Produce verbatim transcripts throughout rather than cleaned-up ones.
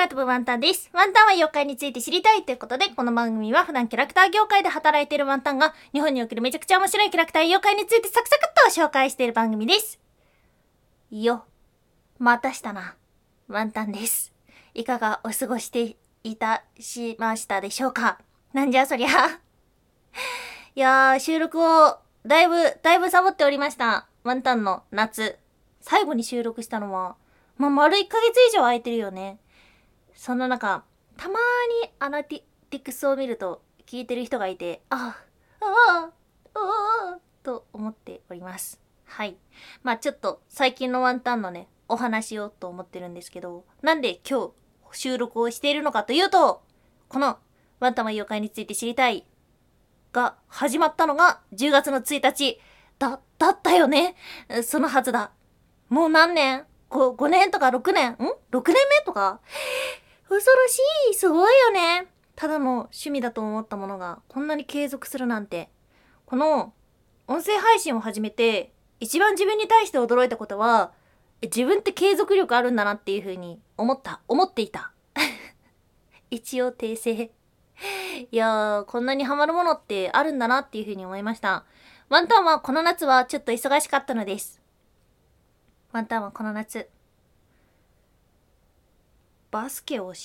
空飛ぶワンタンです。ワンタンは妖怪について知りたいということで、この番組は普段キャラクター業界で働いているワンタンが日本におけるめちゃくちゃ面白いキャラクター妖怪についてサクサクっと紹介している番組です。よ、またしたな。ワンタンです。いかがお過ごしていたしましたでしょうか。なんじゃそりゃ。いやー、収録をだいぶ、だいぶサボっておりました。ワンタンの夏。最後に収録したのは、まあ、丸いっかげつ以上空いてるよね。そんな中、たまーにアナティクスを見ると聞いてる人がいて、ああ、ああ、ああ、と思っております。はい。まあちょっと最近のワンタンのね、お話をと思ってるんですけど、なんで今日収録をしているのかというと、このワンタンは妖怪について知りたいが始まったのがじゅうがつのついたちだ、だったよね。そのはずだ。もう何年 ?ご、ごねんとかろくねんん ?ろく 年目とか恐ろしい。すごいよね。ただの趣味だと思ったものがこんなに継続するなんて。この音声配信を始めて一番自分に対して驚いたことは、自分って継続力あるんだなっていう風に思った。思っていた。一応訂正。いやー、こんなにハマるものってあるんだなっていう風に思いました。ワンタンはこの夏はちょっと忙しかったのです。ワンタンはこの夏、バスケをして、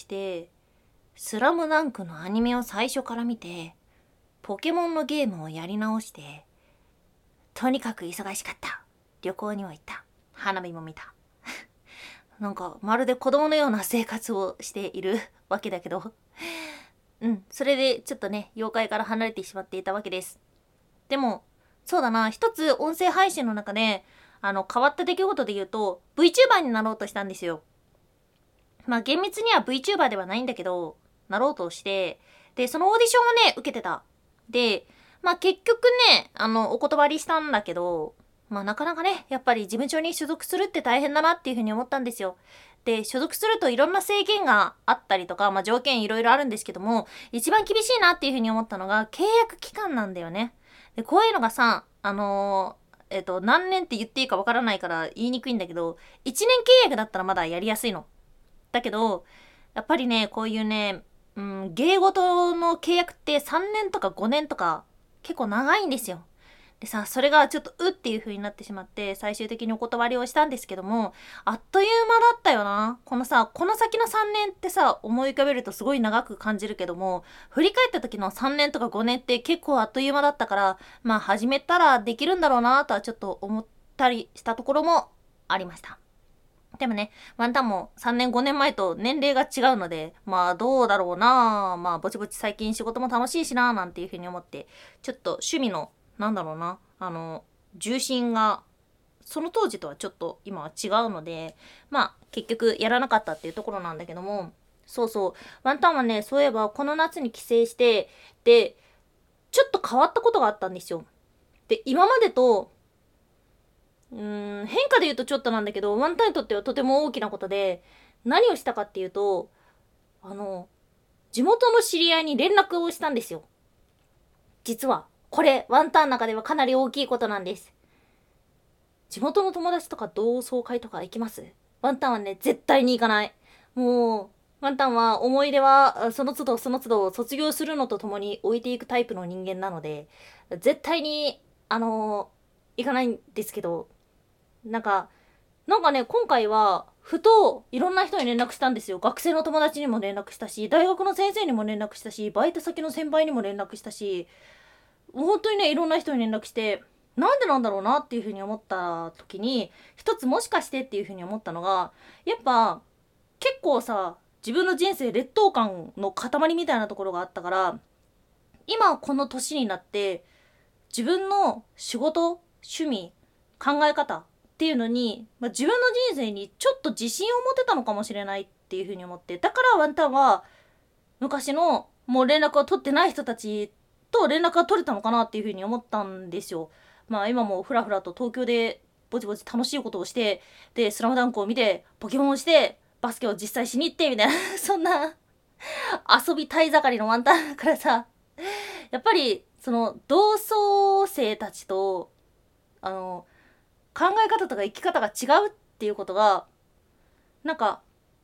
スラムダンクのアニメを最初から見て、ポケモンのゲームをやり直して、とにかく忙しかった。旅行にも行った。花火も見た。なんか、まるで子供のような生活をしているわけだけど。うん、それでちょっとね、妖怪から離れてしまっていたわけです。でも、そうだな、一つ音声配信の中で、あの、変わった出来事で言うと、VTuber になろうとしたんですよ。まあ厳密には VTuber ではないんだけど、なろうとして、で、そのオーディションをね、受けてた。で、まあ結局ね、あの、お断りしたんだけど、まあなかなかね、やっぱり事務所に所属するって大変だなっていうふうに思ったんですよ。で、所属するといろんな制限があったりとか、まあ条件いろいろあるんですけども、一番厳しいなっていうふうに思ったのが、契約期間なんだよね。で、こういうのがさ、あのー、えっと、何年って言っていいかわからないから言いにくいんだけど、いちねん契約だったらまだやりやすいの。だけど、やっぱりね、こういうね、うん、芸事の契約ってさんねんとかごねんとか結構長いんですよ。でさ、それがちょっとうっていう風になってしまって、最終的にお断りをしたんですけども、あっという間だったよな。このさ、この先のさんねんってさ、思い浮かべるとすごい長く感じるけども、振り返った時のさんねんとかごねんって結構あっという間だったから、まあ始めたらできるんだろうなとはちょっと思ったりしたところもありました。でもね、ワンタンもさんねんごねんまえと年齢が違うので、まあどうだろうな、まあぼちぼち最近仕事も楽しいしな、なんていうふうに思って、ちょっと趣味の、なんだろうな、あの、重心が、その当時とはちょっと今は違うので、まあ結局やらなかったっていうところなんだけども、そうそう、ワンタンはね、そういえばこの夏に帰省して、で、ちょっと変わったことがあったんですよ。で、今までと、うーん、変化で言うとちょっとなんだけど、ワンタンにとってはとても大きなことで、何をしたかっていうと、あの、地元の知り合いに連絡をしたんですよ。実は、これ、ワンタンの中ではかなり大きいことなんです。地元の友達とか同窓会とか行きます？ワンタンはね、絶対に行かない。もう、ワンタンは思い出は、その都度その都度卒業するのとともに置いていくタイプの人間なので、絶対に、あの行かないんですけど、なんか、なんかね、今回は、ふと、いろんな人に連絡したんですよ。学生の友達にも連絡したし、大学の先生にも連絡したし、バイト先の先輩にも連絡したし、本当にね、いろんな人に連絡して、なんでなんだろうなっていうふうに思った時に、一つもしかしてっていうふうに思ったのが、やっぱ、結構さ、自分の人生劣等感の塊みたいなところがあったから、今この年になって、自分の仕事、趣味、考え方っていうのに、まあ、自分の人生にちょっと自信を持てたのかもしれないっていうふうに思って、だからワンタンは昔のもう連絡を取ってない人たちと連絡が取れたのかなっていうふうに思ったんですよ。まあ今もふらふらと東京でぼちぼち楽しいことをして、で、スラムダンクを見て、ポケモンをして、バスケを実際しに行って、みたいなそんな遊びたい盛りのワンタンからさ、やっぱりその同窓生たちとあの考え方とか生き方が違うっていうことがなんか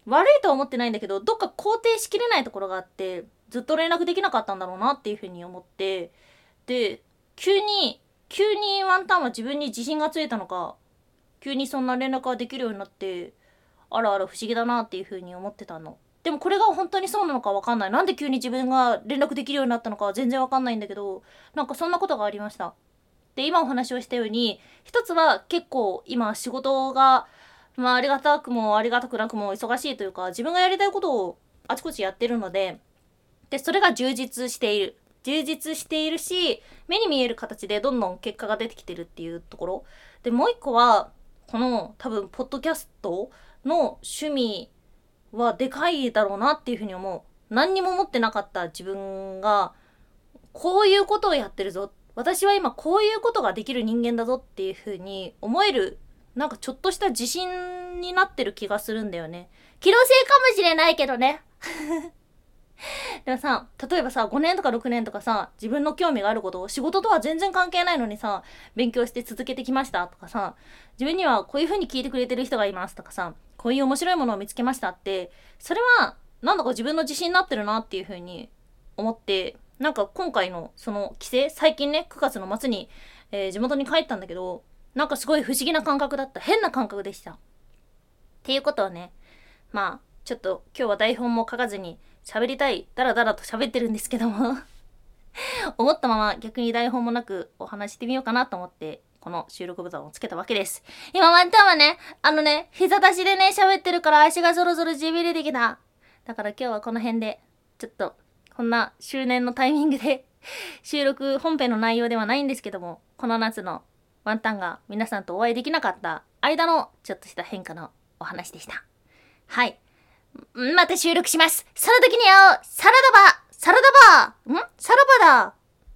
悪いとは思ってないんだけど、どっか肯定しきれないところがあって、ずっと連絡できなかったんだろうなっていうふうに思って、で、急に、急にワンタンは自分に自信がついたのか、急にそんな連絡ができるようになって、あらあら不思議だなっていうふうに思ってたの。でもこれが本当にそうなのかわかんない。なんで急に自分が連絡できるようになったのかは全然わかんないんだけど、なんかそんなことがありました。で、今お話をしたように、一つは結構今仕事が、まあありがたくもありがたくなくも忙しいというか、自分がやりたいことをあちこちやってるので、で、それが充実している。充実しているし、目に見える形でどんどん結果が出てきてるっていうところ。で、もう一個は、この多分、ポッドキャストの趣味はでかいだろうなっていうふうに思う。何にも持ってなかった自分が、こういうことをやってるぞ。私は今こういうことができる人間だぞっていうふうに思える、なんかちょっとした自信になってる気がするんだよね。気のせいかもしれないけどね。でもさ、例えばさ、ごねんとかろくねんとかさ、自分の興味があることを仕事とは全然関係ないのにさ、勉強して続けてきましたとかさ、自分にはこういう風に聞いてくれてる人がいますとかさ、こういう面白いものを見つけましたって、それは、なんだか自分の自信になってるなっていう風に思って、なんか今回のその帰省、最近ね、くがつの末に、えー、地元に帰ったんだけど、なんかすごい不思議な感覚だった。変な感覚でした。っていうことはね、まあ、ちょっと今日は台本も書かずに喋りたい、ダラダラと喋ってるんですけども思ったまま逆に台本もなくお話してみようかなと思って、この収録ボタンをつけたわけです。今ワンタンはね、あのね、膝出しでね、喋ってるから足がそろそろじびれてきた。だから今日はこの辺で、ちょっと、こんな周年のタイミングで収録本編の内容ではないんですけども、この夏のワンタンが皆さんとお会いできなかった間のちょっとした変化のお話でした。はい。また収録します。その時に会おう。サラダバーサラダバーんサラバだ